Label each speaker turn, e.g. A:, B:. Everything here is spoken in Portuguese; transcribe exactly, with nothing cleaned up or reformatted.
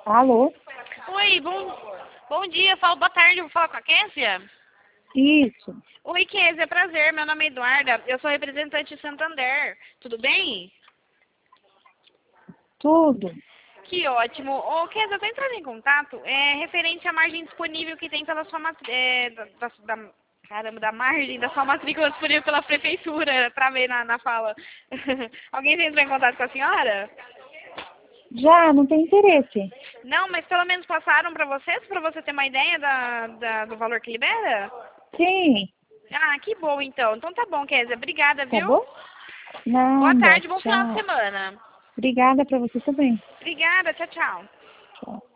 A: Alô?
B: Oi, bom, bom dia, falo boa tarde, vou falar com a Késia?
A: Isso.
B: Oi, Késia, prazer, meu nome é Eduarda, eu sou representante de Santander, tudo bem?
A: Tudo.
B: Que ótimo. Ô, Késia, eu tô entrando em contato, é referente à margem disponível que tem pela sua matrícula, é, da, da, da- caramba, da margem da sua matrícula disponível pela prefeitura, travei na, na fala. Alguém já entrou em contato com a senhora?
A: Já, não tem interesse.
B: Não, mas pelo menos passaram para vocês, para você ter uma ideia da, da- do valor que libera?
A: Sim.
B: Ah, que bom então. Então tá bom, Kézia. Obrigada,
A: Tá
B: viu?
A: bom?
B: Boa
A: Nada.
B: tarde, bom final de
A: Tchau.
B: semana.
A: Obrigada pra você também.
B: Obrigada, tchau, tchau.
A: Tchau.